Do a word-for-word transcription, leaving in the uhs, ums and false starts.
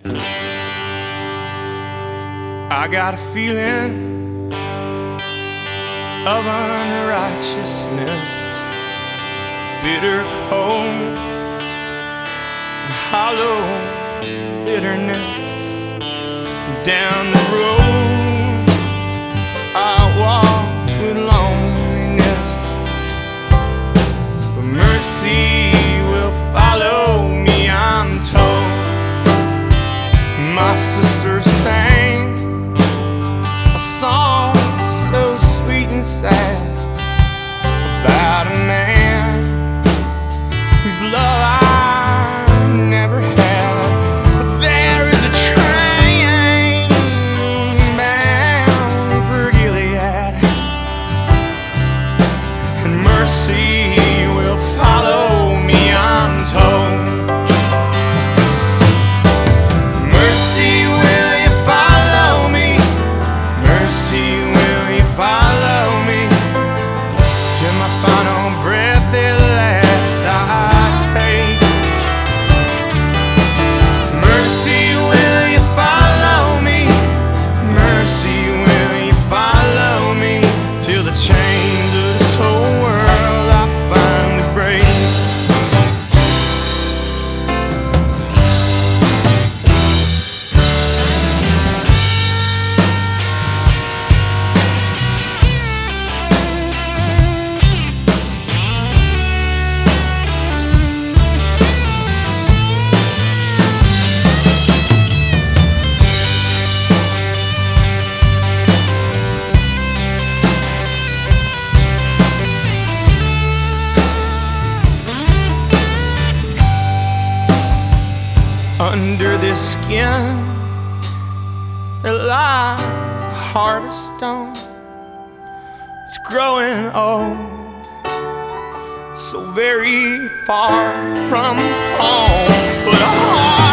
I got a feeling of unrighteousness, bitter cold and hollow bitterness. Down the road I walk with loneliness, but mercy will follow me, I'm told. My sister sang a song so sweet and sad about a man whose love I never had. But there is a train bound for Gilead, and mercy will follow me, I'm told. Under this skin there lies a heart of stone. It's growing old, so very far from home, but a heart